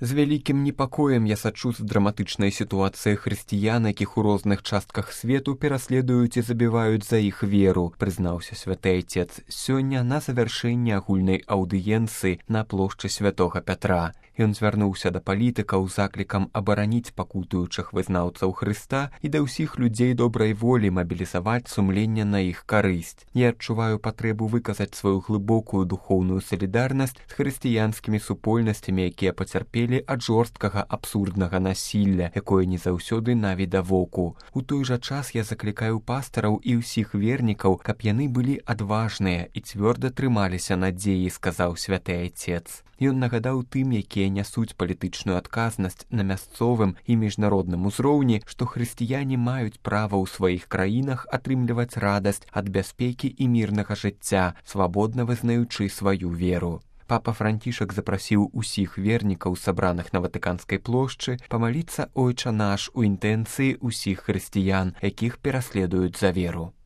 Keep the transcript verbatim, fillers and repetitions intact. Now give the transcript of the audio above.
З вялікім непакоем я сачу з драматычнай сітуацыяй хрысціян, якіх у розных частках свету пераследуюць і забіваюць за іх веру, прызнаўся святы айцец сёння на завяршэнні агульнай аўдыенцыі на плошчы святога Пятра. Ён звярнуўся да палітыкаў заклікам абараніць пакутуючых вызнаўцаў Хрыста і да ўсіх людзей добрай волі мабілізаваць сумленне на іх карысць. Я адчуваю патрэбу выказаць сваю глыбокую духоўную салідарнасць з хрысціянскімі супольнасцямі, якія пацярпелі ад жорсткага абсурднага насілля, якое не заўсёды навідавоку. У той жа час я заклікаю пастараў і ўсіх вернікаў, каб яны былі адважныя і цвёрда трымаліся надзеі, сказаў святы айцец. Ён нагадаў тым, якія нясуць палітычную адказнасць на мясцовым і міжнародным узроўні, што хрысціяне маюць права ў сваіх краінах атрымліваць радасць ад бяспекі і мірнага жыцця, свабодна вызнаючы сваю веру. Папа Францішак запрасіў усіх вернікаў, сабраных на Ватыканскай плошчы, памаліцца Ойча наш у інтэнцыі ўсіх хрысціян, якіх пераследуюць за веру.